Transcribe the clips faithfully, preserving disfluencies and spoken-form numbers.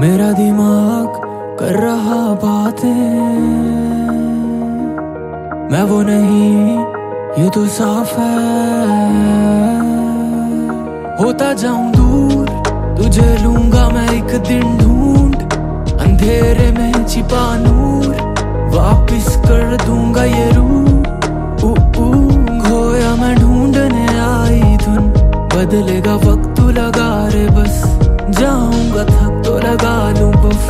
मेरा दिमाग कर रहा बातें, मैं वो नहीं ये तो साफ है। होता जाऊं दूर तुझे लूंगा मैं एक दिन ढूंढ, अंधेरे में छिपा नूर वापिस कर दूंगा ये रूह। खोया मैं ढूंढने आई धुन, बदलेगा वक्त तू लगा रे बस, जाऊंगा थक तो लगा लूं बफ।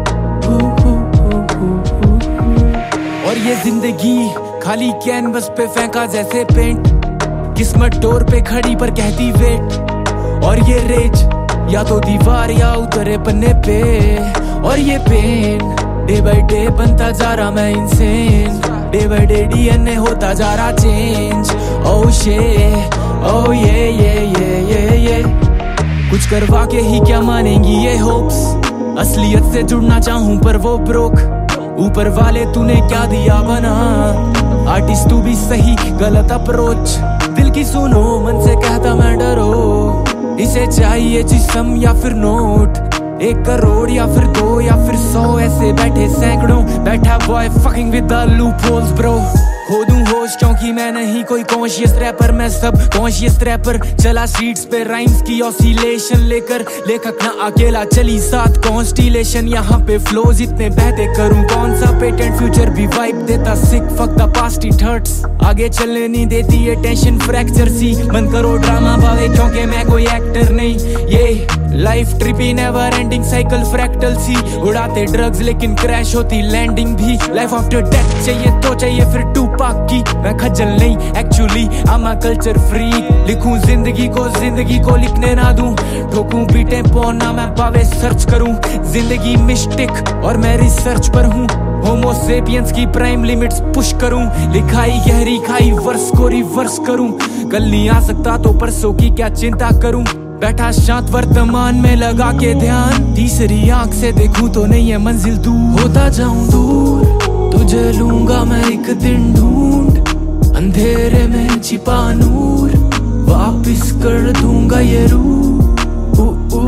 और ये जिंदगी खाली कैनवस पे फेंका जैसे पेंट, किस्मत डोर पे खड़ी पर कहती वेट। और ये रेज या तो दीवार या उतरे पन्ने पे, और ये पेन डे बाय डे बनता जा रहा मैं insane. Day by day DNA होता जा रहा चेंज। ओह शे ओह ये ये ये ये ये कुछ करवा के ही क्या मानेंगी ये होप्स। असलियत से जुड़ना चाहूं पर वो ब्रोक, ऊपर वाले तूने क्या दिया बना। आर्टिस्ट तू भी सही गलत अप्रोच, दिल की सुनो मन से कहता मैं डरो। इसे चाहिए जिस्म या फिर नोट, एक करोड़ या फिर दो या फिर सौ, ऐसे बैठे सैकड़ों बैठा boy fucking with the loopholes bro. खो दूं होश क्योंकि मैं नहीं कोई कॉन्शियस रैपर, मैं सब कॉन्शियस रैपर। चला स्ट्रीट्स पे राइम्स की ऑसिलेशन लेकर, लेखक ना अकेला चली साथ कॉन्स्टिलेशन। यहाँ पे फ्लोज इतने बहते करूं कौन सा पेटेंट, फ्यूचर भी वाइब देता sick fuck the past it hurts. आगे चलने नहीं देती ये टेंशन फ्रैक्चर सी, मन करो ड्रामा भावे क्योंकि मैं कोई एक्टर नहीं। ये life trippy never ending cycle fractal सी, उड़ाते ड्रग्स लेकिन क्रैश होती लैंडिंग भी। लाइफ आफ्टर डेथ चाहिए तो चाहिए फिर टू की, मैं खज्जल नहीं actually I am a culture freak. लिखूं जिंदगी को जिंदगी को लिखने ना दूं, ठोकूं बीटे पौना मैं पावे सर्च करूं। जिंदगी मिस्टेक और मैं रिसर्च पर हूं, होमो सेपियंस की प्राइम लिमिट्स पुश करूं। लिखाई गहरी खाई वर्स को रिवर्स करूं, कल नहीं आ सकता तो परसों की क्या चिंता करूं। बैठा शांत वर्तमान में लगा के ध्यान, तीसरी आंख से देखूं तो नहीं है मंजिल दूर। होता जाऊं दूर तुझे लूंगा मैं एक दिन ढूंढ, अंधेरे में छिपा नूर वापिस कर दूंगा ये रूह।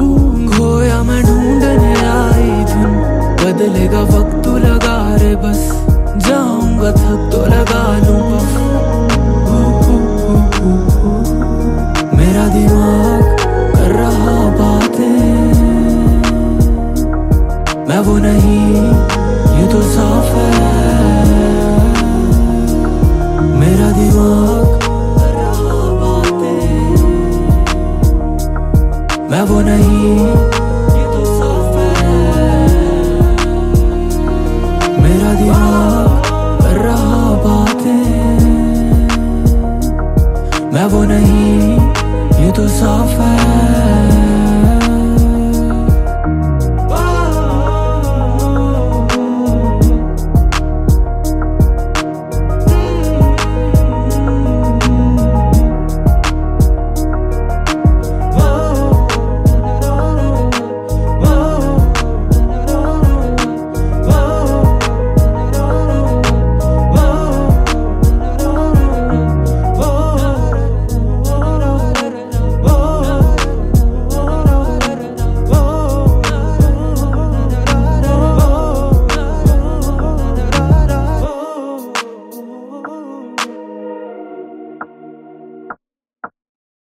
खोया मैं ढूंढने आई धुन, बदलेगा वक्त तू लगा रे बस, जाऊंगा थक तो लगा लूं।